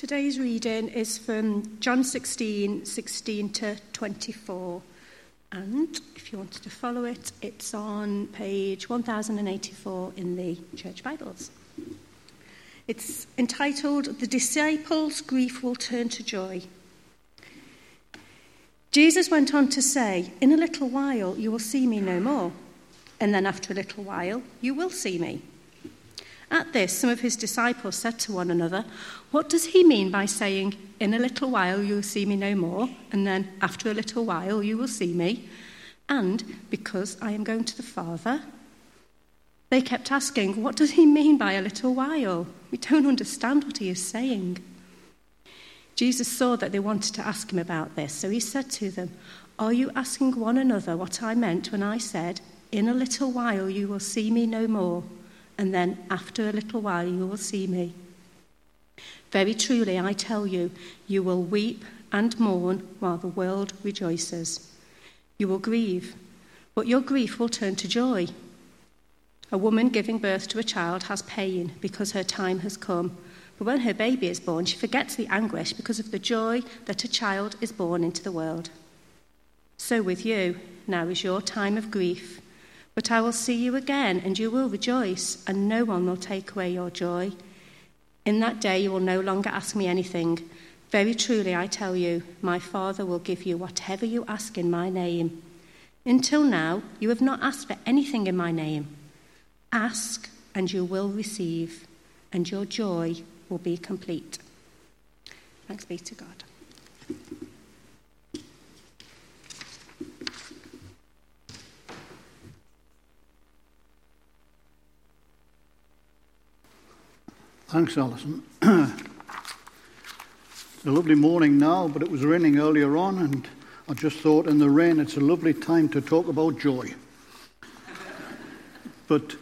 Today's reading is from John 16:16 to 24. And if you wanted to follow it, it's on page 1084 in the Church Bibles. It's entitled, "The Disciples' Grief Will Turn to Joy." Jesus went on to say, "In a little while you will see me no more, and then after a little while you will see me." At this, some of his disciples said to one another, "What does he mean by saying, 'In a little while you will see me no more, and then after a little while you will see me'? And because I am going to the Father?" They kept asking, "What does he mean by a little while? We don't understand what he is saying." Jesus saw that they wanted to ask him about this, so he said to them, "Are you asking one another what I meant when I said, 'In a little while you will see me no more, and then after a little while you will see me'? Very truly, I tell you, you will weep and mourn while the world rejoices. You will grieve, but your grief will turn to joy. A woman giving birth to a child has pain because her time has come, but when her baby is born, she forgets the anguish because of the joy that a child is born into the world. So with you, now is your time of grief. But I will see you again, and you will rejoice, and no one will take away your joy. In that day you will no longer ask me anything. Very truly, I tell you, my Father will give you whatever you ask in my name. Until now, you have not asked for anything in my name. Ask, and you will receive, and your joy will be complete." Thanks be to God. Thanks, Alison. It's a lovely morning now, but it was raining earlier on, and I just thought in the rain it's a lovely time to talk about joy. But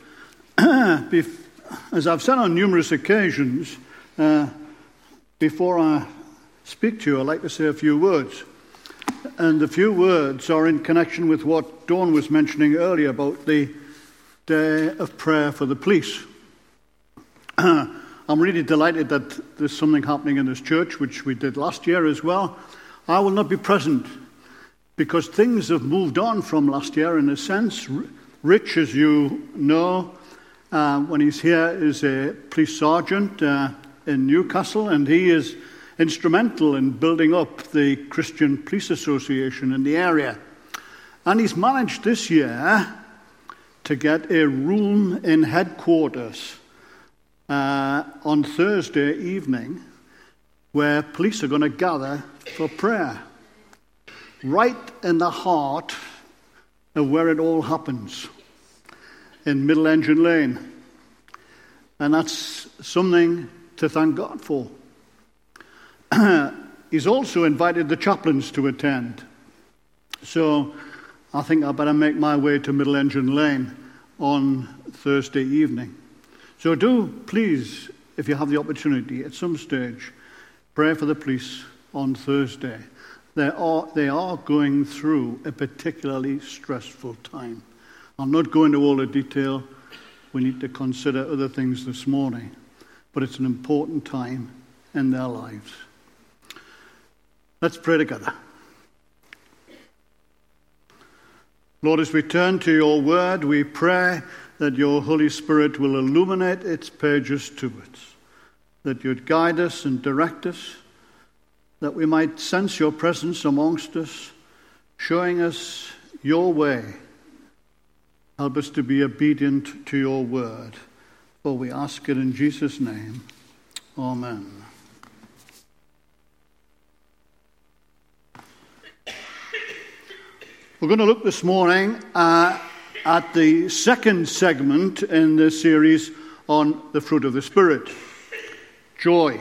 as I've said on numerous occasions, before I speak to you, I'd like to say a few words. And the few words are in connection with what Dawn was mentioning earlier about the day of prayer for the police. I'm really delighted that there's something happening in this church, which we did last year as well. I will not be present because things have moved on from last year in a sense. Rich, as you know, when he's here, is a police sergeant in Newcastle, and he is instrumental in building up the Christian Police Association in the area. And he's managed this year to get a room in headquarters on Thursday evening where police are going to gather for prayer, right in the heart of where it all happens, in Middle Engine Lane. And that's something to thank God for. He's also invited the chaplains to attend. So I think I better make my way to Middle Engine Lane on Thursday evening. So do, please, if you have the opportunity at some stage, pray for the police on Thursday. They are going through a particularly stressful time. I'll not go into all the detail. We need to consider other things this morning. But it's an important time in their lives. Let's pray together. Lord, as we turn to your word, we pray that your Holy Spirit will illuminate its pages to us, that you'd guide us and direct us, that we might sense your presence amongst us, showing us your way. Help us to be obedient to your word, for we ask it in Jesus' name. Amen. We're going to look this morning at the second segment in the series on the fruit of the Spirit, joy.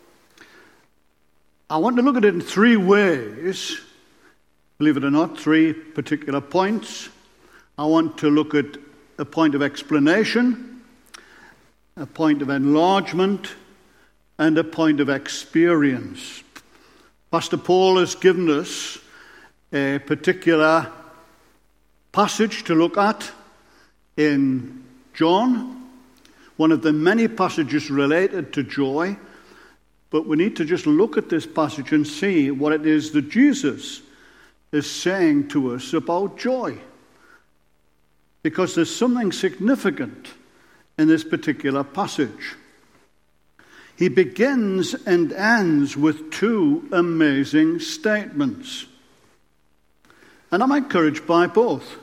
I want to look at it in three ways, believe it or not, three particular points. I want to look at a point of explanation, a point of enlargement, and a point of experience. Pastor Paul has given us a particular passage to look at in John, one of the many passages related to joy, But we need to just look at this passage and see what it is that Jesus is saying to us about joy. Because there's something significant in this particular passage. He begins and ends with two amazing statements. And I'm encouraged by both.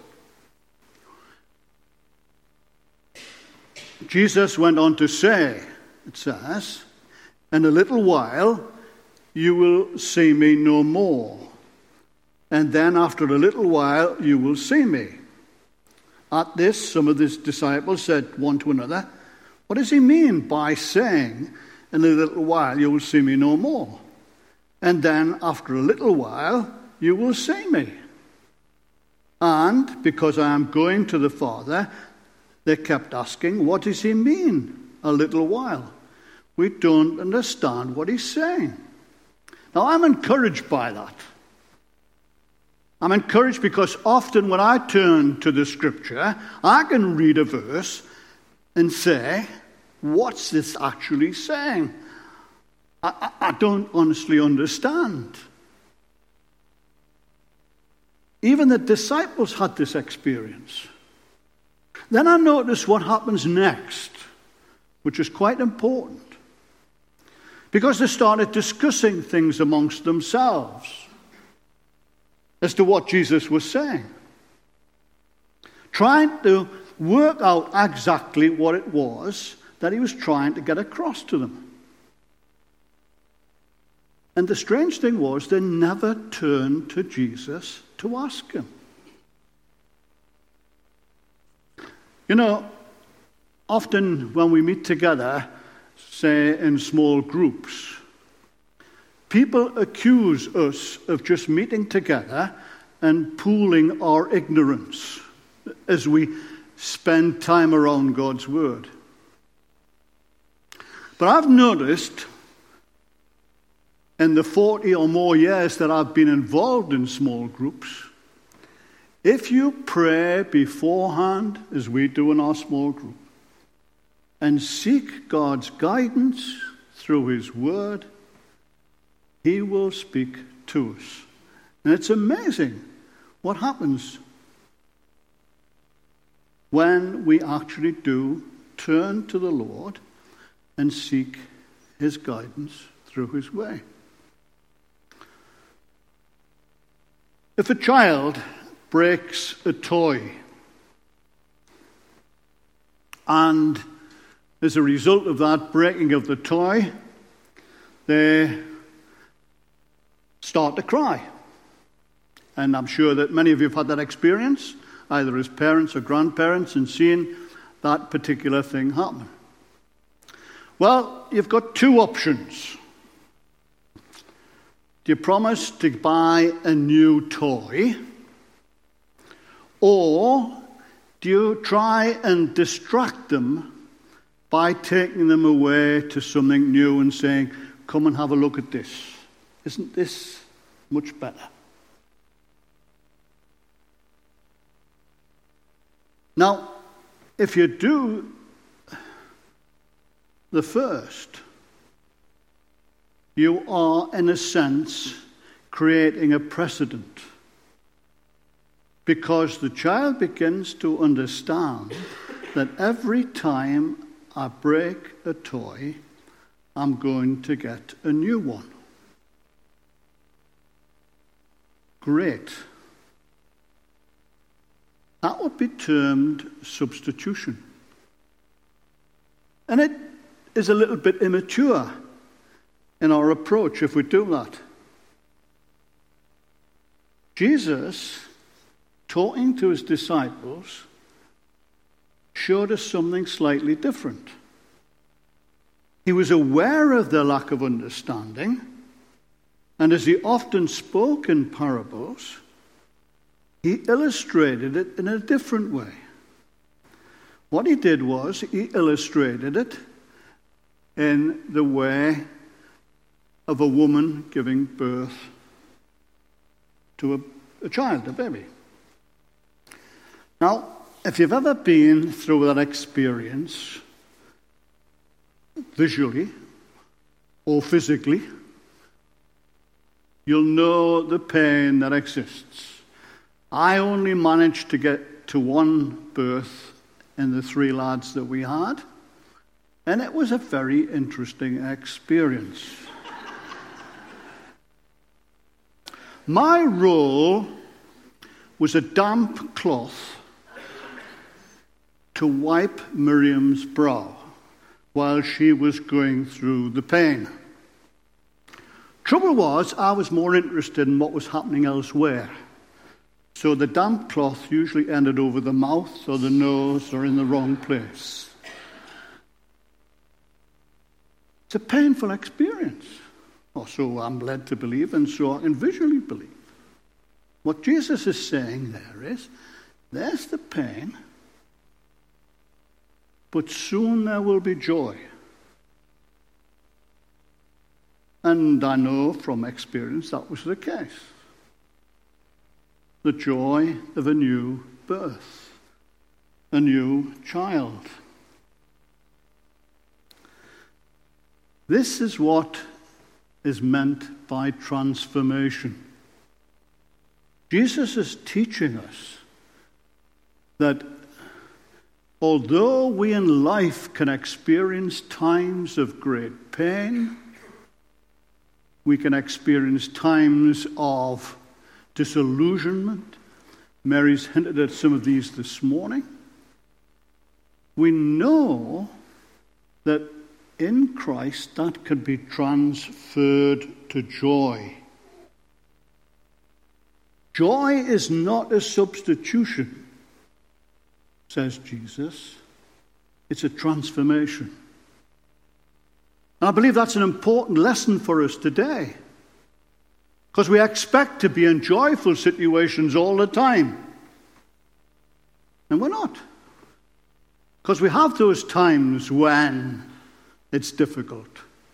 Jesus went on to say, it says, "In a little while you will see me no more. And then after a little while you will see me." At this, some of his disciples said one to another, "What does he mean by saying, 'In a little while you will see me no more'? And then after a little while you will see me?" And because I am going to the Father, they kept asking, "What does he mean, a little while? We don't understand what he's saying." Now, I'm encouraged by that. I'm encouraged because often when I turn to the Scripture, I can read a verse and say, what's this actually saying? I don't honestly understand. Even the disciples had this experience. Then I notice what happens next, which is quite important. Because they started discussing things amongst themselves as to what Jesus was saying. Trying to work out exactly what it was that he was trying to get across to them. And the strange thing was, they never turned to Jesus to ask him. You know, often when we meet together, say in small groups, people accuse us of just meeting together and pooling our ignorance as we spend time around God's Word. But I've noticed in the 40 or more years that I've been involved in small groups, if you pray beforehand, as we do in our small group, and seek God's guidance through his word, he will speak to us. And it's amazing what happens when we actually do turn to the Lord and seek his guidance through his way. If a child breaks a toy, and as a result of that breaking of the toy, they start to cry. And I'm sure that many of you have had that experience, either as parents or grandparents, and seeing that particular thing happen. Well, you've got two options. Do you promise to buy a new toy? Or do you try and distract them by taking them away to something new and saying, "Come and have a look at this. Isn't this much better?" Now, if you do the first, you are, in a sense, creating a precedent. Because the child begins to understand that every time I break a toy, I'm going to get a new one. Great. That would be termed substitution. And it is a little bit immature in our approach if we do that. Jesus, talking to his disciples, showed us something slightly different. He was aware of their lack of understanding, and as he often spoke in parables, he illustrated it in a different way. What he did was, he illustrated it in the way of a woman giving birth to a child, a baby. Now, if you've ever been through that experience visually, or physically, you'll know the pain that exists. I only managed to get to one birth in the 3 lads that we had, and it was a very interesting experience. My role was a damp cloth to wipe Miriam's brow while she was going through the pain. Trouble was, I was more interested in what was happening elsewhere. So the damp cloth usually ended over the mouth or the nose or in the wrong place. It's a painful experience. Or so I'm led to believe, and so I can visually believe. What Jesus is saying there is, there's the pain, but soon there will be joy. And I know from experience that was the case. The joy of a new birth, a new child. This is what is meant by transformation. Jesus is teaching us that although we in life can experience times of great pain, we can experience times of disillusionment. Mary's hinted at some of these this morning. We know that in Christ that can be transferred to joy. Joy is not a substitution, says Jesus. It's a transformation. And I believe that's an important lesson for us today. Because we expect to be in joyful situations all the time. And we're not. Because we have those times when it's difficult.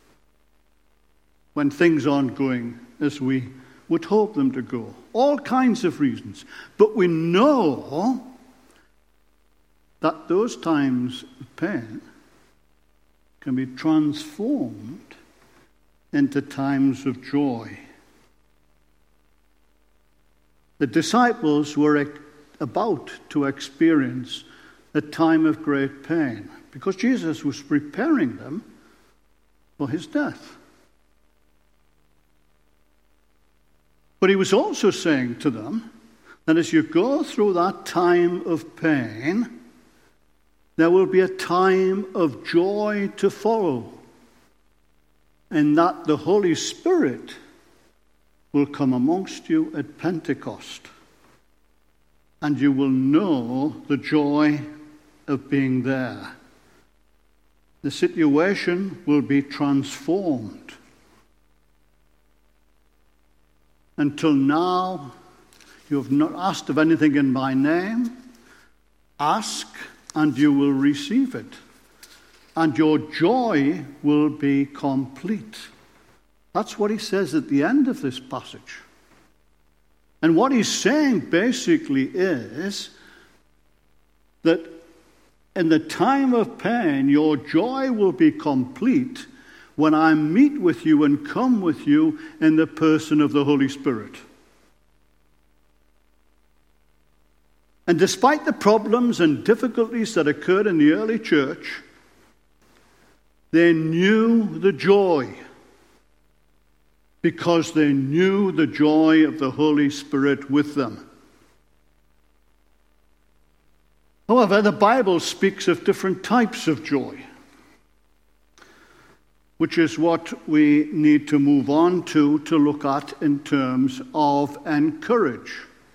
When things aren't going as we would hope them to go. All kinds of reasons. But we know that those times of pain can be transformed into times of joy. The disciples were about to experience a time of great pain because Jesus was preparing them for his death. But he was also saying to them that as you go through that time of pain, there will be a time of joy to follow, and that the Holy Spirit will come amongst you at Pentecost, and you will know the joy of being there. The situation will be transformed. Until now, you have not asked of anything in my name. Ask, and you will receive it. And your joy will be complete. That's what he says at the end of this passage. And what he's saying basically is that in the time of pain, your joy will be complete when I meet with you and come with you in the person of the Holy Spirit. And despite the problems and difficulties that occurred in the early church, they knew the joy because they knew the joy of the Holy Spirit with them. However, the Bible speaks of different types of joy, which is what we need to move on to look at in terms of encourage.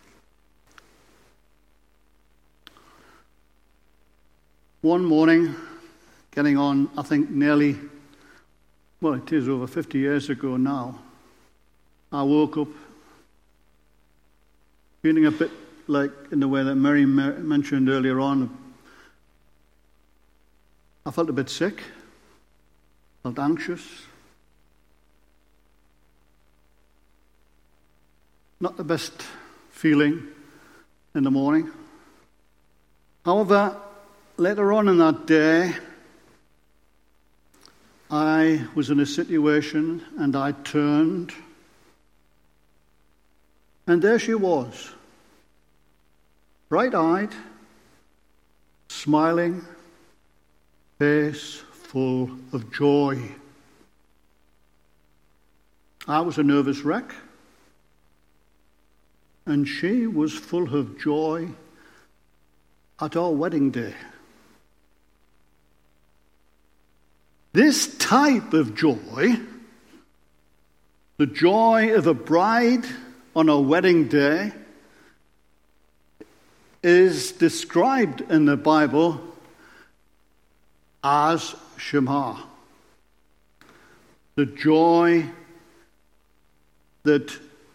One morning, getting on, I think nearly, well, it is over 50 years ago now, I woke up feeling a bit like in the way that Mary mentioned earlier on. I felt a bit sick, felt anxious. Not the best feeling in the morning. However, later on in that day, I was in a situation and I turned, and there she was, bright-eyed, smiling, face full of joy. I was a nervous wreck, and she was full of joy at our wedding day. This type of joy, the joy of a bride on a wedding day, is described in the Bible as Shema. The joy that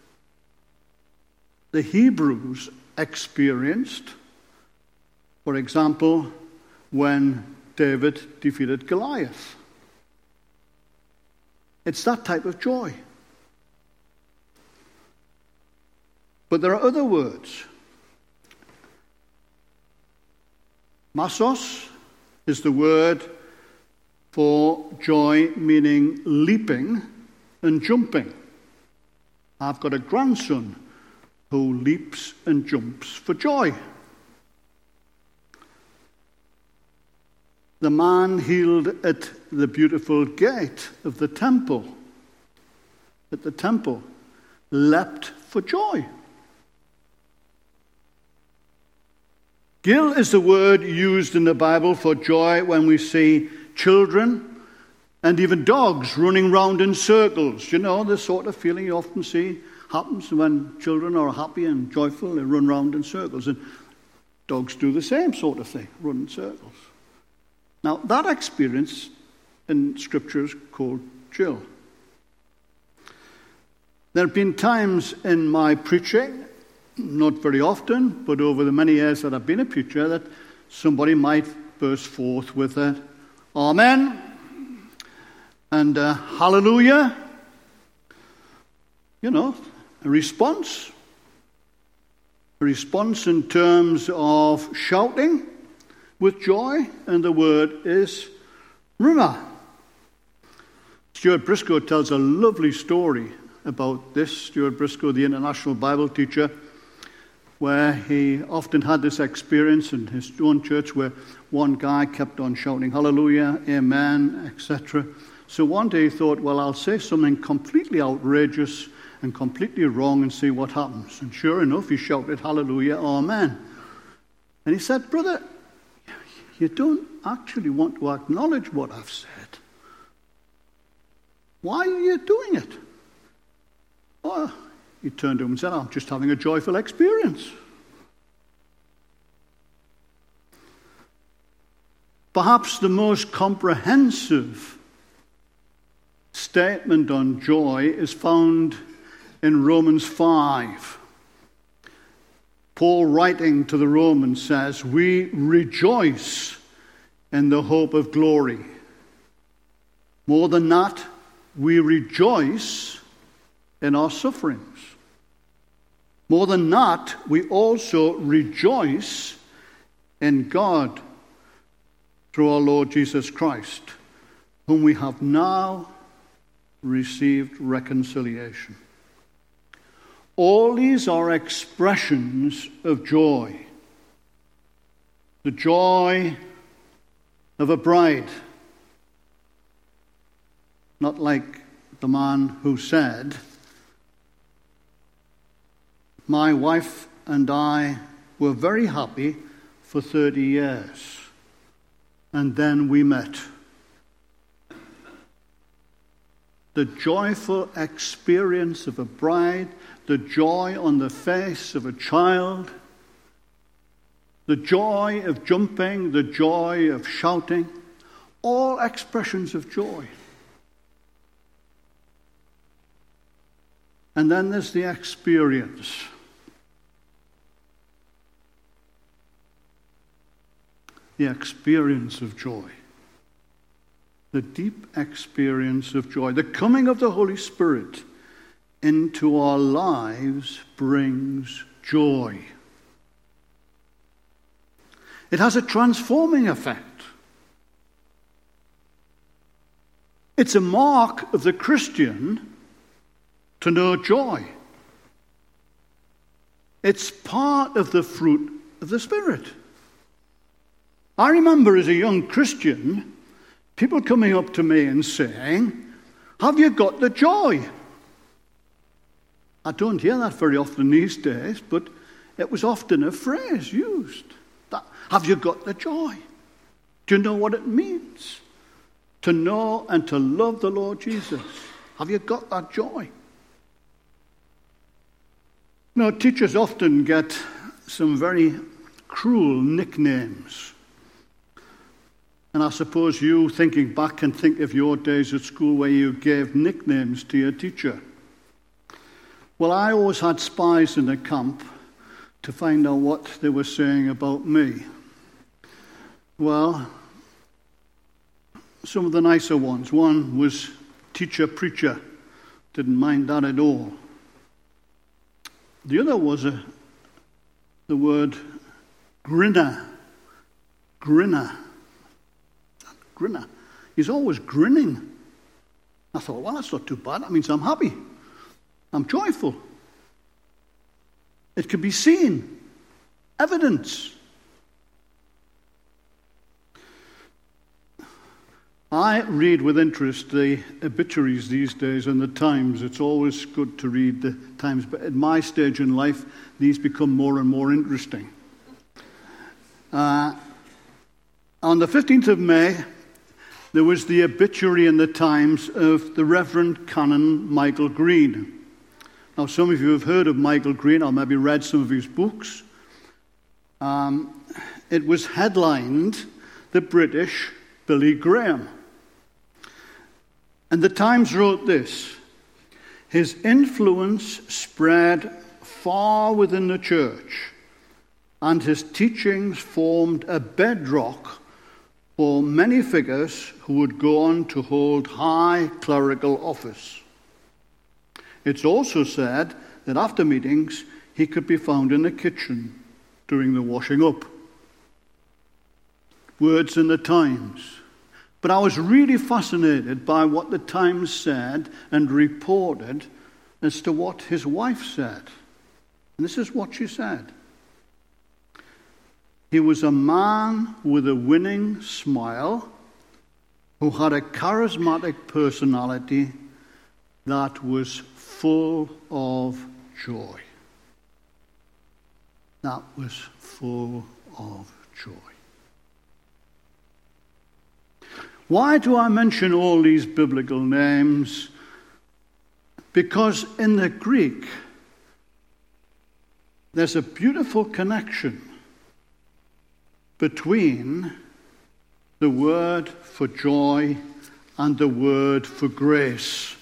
the Hebrews experienced, for example, when David defeated Goliath. It's that type of joy. But there are other words. Massos is the word for joy, meaning leaping and jumping. I've got a grandson who leaps and jumps for joy. The man healed at the beautiful gate of the temple, at the temple, leapt for joy. Gil is the word used in the Bible for joy when we see children and even dogs running round in circles. You know, the sort of feeling you often see happens when children are happy and joyful. They run round in circles. And dogs do the same sort of thing, run in circles. Now, that experience in Scripture is called Jill. There have been times in my preaching, not very often, but over the many years that I've been a preacher, that somebody might burst forth with an amen and a hallelujah. You know, a response. A response in terms of shouting with joy, and the word is Ruma. Stuart Briscoe tells a lovely story about this. Stuart Briscoe, the international Bible teacher, where he often had this experience in his own church where one guy kept on shouting hallelujah, amen, etc. So one day he thought, well, I'll say something completely outrageous and completely wrong and see what happens. And sure enough, he shouted hallelujah, amen. And he said, brother, you don't actually want to acknowledge what I've said. Why are you doing it? Oh, he turned to him and said, I'm just having a joyful experience. Perhaps the most comprehensive statement on joy is found in Romans 5. Paul, writing to the Romans, says, we rejoice in the hope of glory. More than that, we rejoice in our sufferings. More than that, we also rejoice in God through our Lord Jesus Christ, whom we have now received reconciliation. All these are expressions of joy. The joy of a bride. Not like the man who said, my wife and I were very happy for 30 years, and then we met. The joyful experience of a bride, the joy on the face of a child, the joy of jumping, the joy of shouting, all expressions of joy. And then there's the experience. The experience of joy. The deep experience of joy. The coming of the Holy Spirit into our lives brings joy. It has a transforming effect. It's a mark of the Christian to know joy. It's part of the fruit of the Spirit. I remember as a young Christian, people coming up to me and saying, "Have you got the joy?" I don't hear that very often these days, but it was often a phrase used. Have you got the joy? Do you know what it means to know and to love the Lord Jesus? Have you got that joy? Now, teachers often get some very cruel nicknames. And I suppose you, thinking back, can think of your days at school where you gave nicknames to your teacher. Well, I always had spies in the camp to find out what they were saying about me. Well, some of the nicer ones. One was teacher preacher. Didn't mind that at all. The other was the word grinner. Grinner. He's always grinning. I thought, well, that's not too bad. That means I'm happy. I'm joyful. It can be seen. Evidence. I read with interest the obituaries these days in the Times. It's always good to read the Times, but at my stage in life, these become more and more interesting. On the 15th of May, there was the obituary in the Times of the Reverend Canon Michael Green. Now, some of you have heard of Michael Green, or maybe read some of his books. It was headlined, "The British Billy Graham." And the Times wrote this: "His influence spread far within the church, and his teachings formed a bedrock for many figures who would go on to hold high clerical office. It's also said that after meetings, he could be found in the kitchen doing the washing up." Words in the Times. But I was really fascinated by what the Times said and reported as to what his wife said. And this is what she said. "He was a man with a winning smile who had a charismatic personality that was full of joy." That was full of joy. Why do I mention all these biblical names? Because in the Greek, there's a beautiful connection between the word for joy and the word for grace.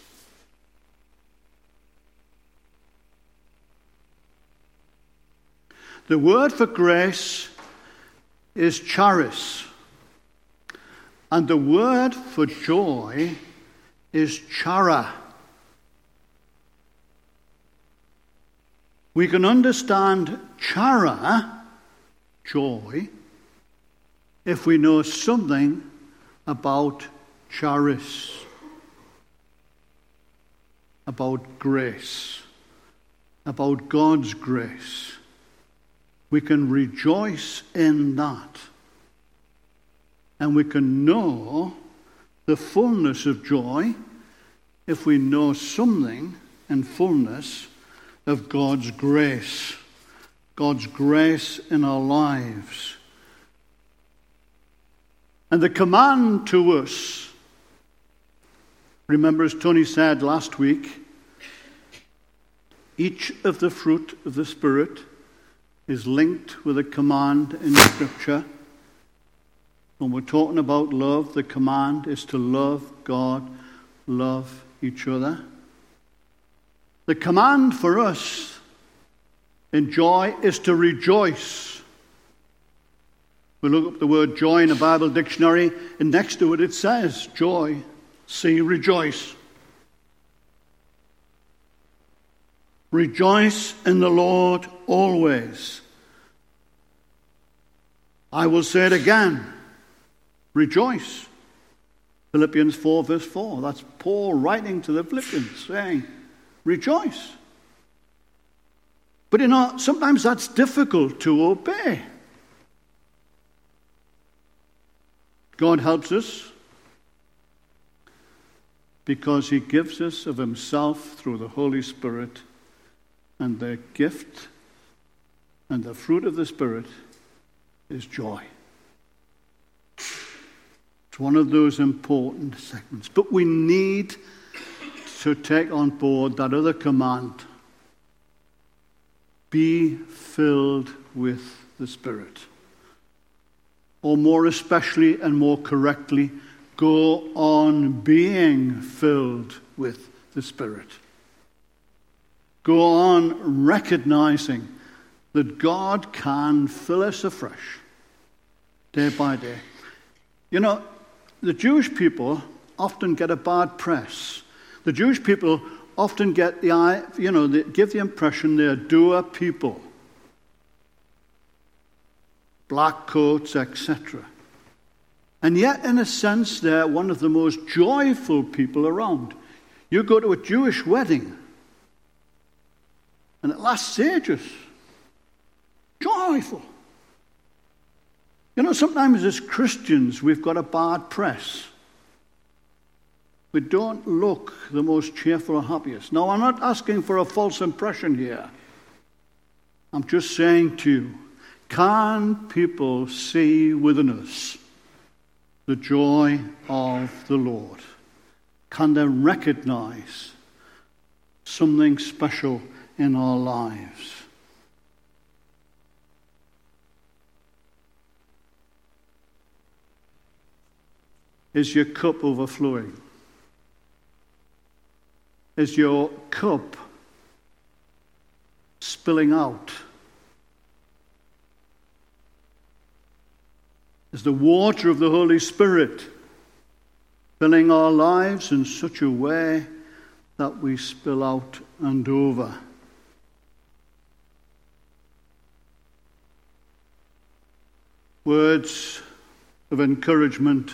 The word for grace is charis, and the word for joy is chara. We can understand chara, joy, if we know something about charis, about grace, about God's grace. We can rejoice in that. And we can know the fullness of joy if we know something in fullness of God's grace in our lives. And the command to us, remember as Tony said last week, each of the fruit of the Spirit is linked with a command in Scripture. When we're talking about love, the command is to love God, love each other. The command for us in joy is to rejoice. We look up the word joy in the Bible dictionary, and next to it says joy. See, rejoice. Rejoice in the Lord always. I will say it again. Rejoice. Philippians 4 verse 4. That's Paul writing to the Philippians saying, rejoice. But sometimes that's difficult to obey. God helps us because he gives us of himself through the Holy Spirit, and the gift and the fruit of the Spirit is joy. It's one of those important segments. But we need to take on board that other command. Be filled with the Spirit. Or more especially and more correctly, go on being filled with the Spirit. Go on recognizing that God can fill us afresh, day by day. You know, the Jewish people often get a bad press. The Jewish people often get they give the impression they're doer people. Black coats, etc. And yet, in a sense, they're one of the most joyful people around. You go to a Jewish wedding, and it lasts ages. Joyful. You know, sometimes as Christians, we've got a bad press. We don't look the most cheerful or happiest. Now, I'm not asking for a false impression here. I'm just saying to you, can people see within us the joy of the Lord? Can they recognize something special in our lives? Is your cup overflowing? Is your cup spilling out? Is the water of the Holy Spirit filling our lives in such a way that we spill out and over? Words of encouragement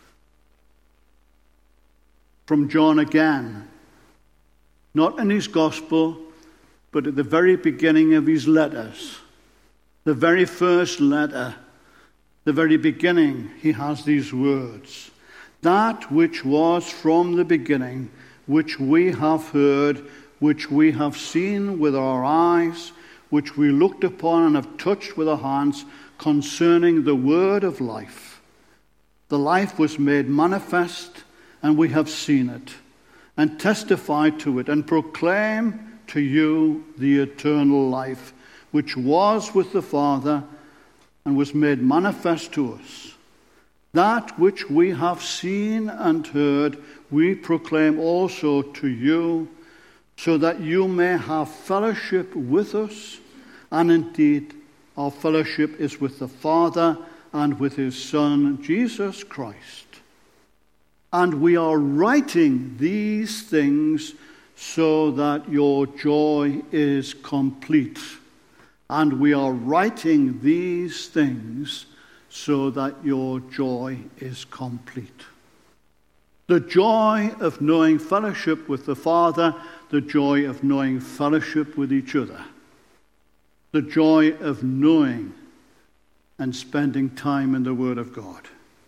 from John again, not in his gospel, but at the very beginning of his letters. The very first letter, the very beginning, he has these words. That which was from the beginning, which we have heard, which we have seen with our eyes, which we looked upon and have touched with our hands, concerning the word of life. The life was made manifest, and we have seen it, and testify to it, and proclaim to you the eternal life, which was with the Father, and was made manifest to us. That which we have seen and heard, we proclaim also to you, so that you may have fellowship with us. And indeed, our fellowship is with the Father and with his Son, Jesus Christ. And we are writing these things so that your joy is complete. And we are writing these things so that your joy is complete. The joy of knowing fellowship with the Father, the joy of knowing fellowship with each other, the joy of knowing and spending time in the Word of God.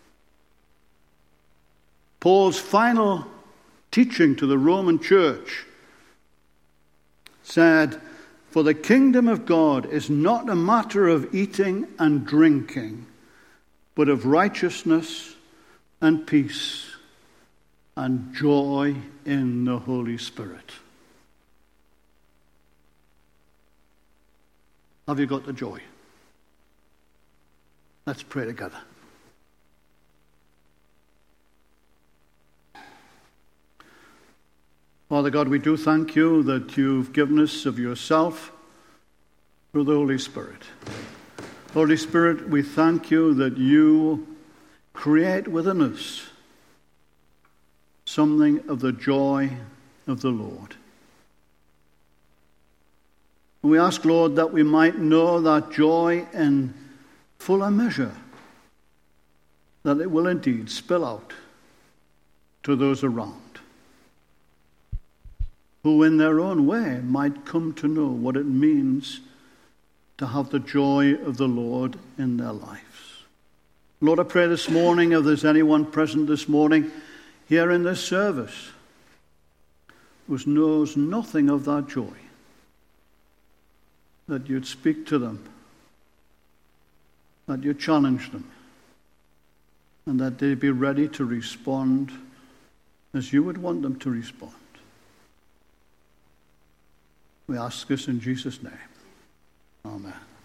Paul's final teaching to the Roman church said, "For the kingdom of God is not a matter of eating and drinking, but of righteousness and peace and joy in the Holy Spirit." Have you got the joy? Let's pray together. Father God, we do thank you that you've given us of yourself through the Holy Spirit. Holy Spirit, we thank you that you create within us something of the joy of the Lord. We ask, Lord, that we might know that joy in fuller measure, that it will indeed spill out to those around, who in their own way might come to know what it means to have the joy of the Lord in their lives. Lord, I pray this morning, if there's anyone present this morning here in this service who knows nothing of that joy, that you'd speak to them, that you'd challenge them, and that they'd be ready to respond as you would want them to respond. We ask this in Jesus' name. Amen.